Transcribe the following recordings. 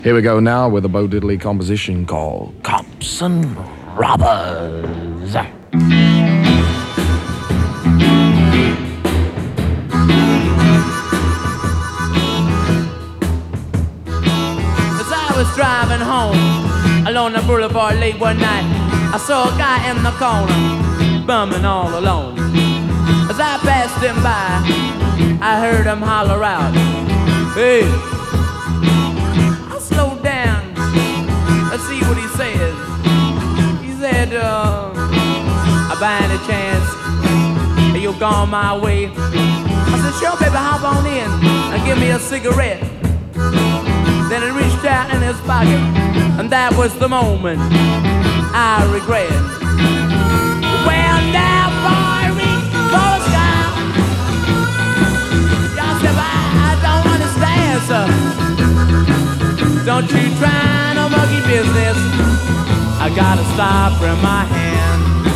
Here we go now with a Bo Diddley composition called Cops and Robbers. As I was driving home along the boulevard late one night, I saw a guy in the corner bumming all alone. As I passed him by, I heard him holler out, "Hey!" I slowed down. Let's see what he said. He said, by any chance, you gone my way? I said, sure, baby, hop on in and give me a cigarette. Then he reached out in his pocket, and that was the moment I regret. Well, now, boy, reach for the sky. Y'all said, I don't understand, sir. Don't you try no monkey business. I got a stopper in my hand.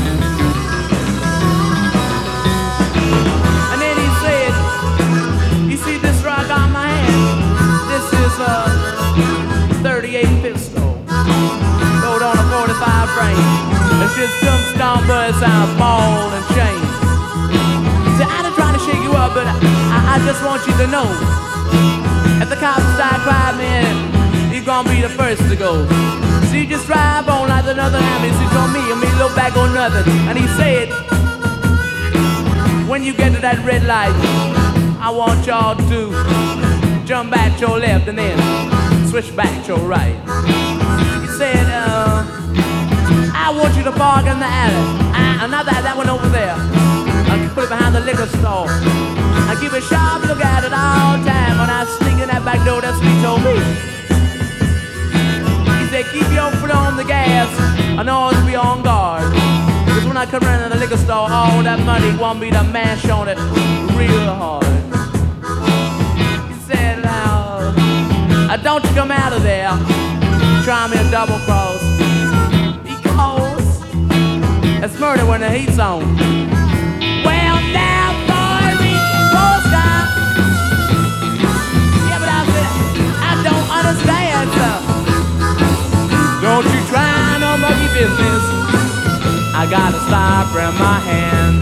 And then he said, you see this rock on my hand? This is a 38 pistol, load on a 45 frame. It's just some stomp buzz out, ball and chain. See, I ain't trying to shake you up, but I just want you to know, if the cops start climbing, you're gonna be the first to go. So you just drive on like another ambulance on me, and me look back on nothing. And he said, when you get to that red light, I want y'all to jump back to your left and then switch back to your right. He said, I want you to park in the alley. Not that one over there. Put it behind the liquor store. I keep a sharp look at it all the time. When I sneak in that back door, that's what he told me. He said, keep your foot on the gas and always be on guard. Because when I come around to the liquor store, all that money want me to mash on it real hard. He said, now, don't you come out of there, try me a double cross. Because it's murder when the heat's on. Well, now, boy, reach for the sky. Yeah, but I said, I don't understand, sir. Don't you try no monkey business. I got a stopper in my hand.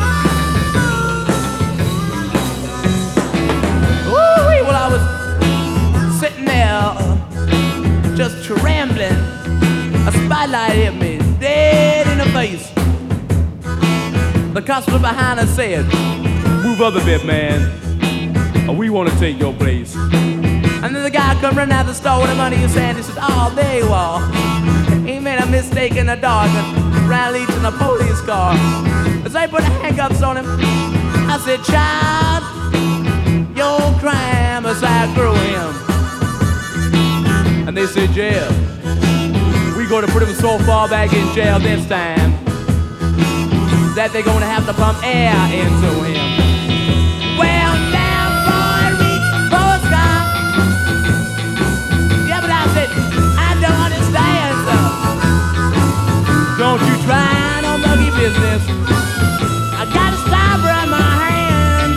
Woo-wee, well, I was sitting there, just trembling. A spotlight hit me dead in the face. The cops were behind and said, move up a bit, man, or we want to take your place. And then the guy come running out the store with the money in his hand. He said, oh, there you are. He made a mistake in the dark and ran leads in a police car. As I put the handcuffs on him, I said, child, your crime is outgrew him. And they said, jail. We going to put him so far back in jail this time that they're going to have to pump air into him. Well, now, boy, reach for the sky. Yeah, but I said, I don't understand, sir. Don't you try no monkey business. I got a stopper in my hand.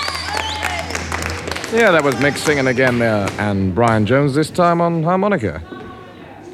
Yeah, that was Mick singing again there, and Brian Jones this time on harmonica.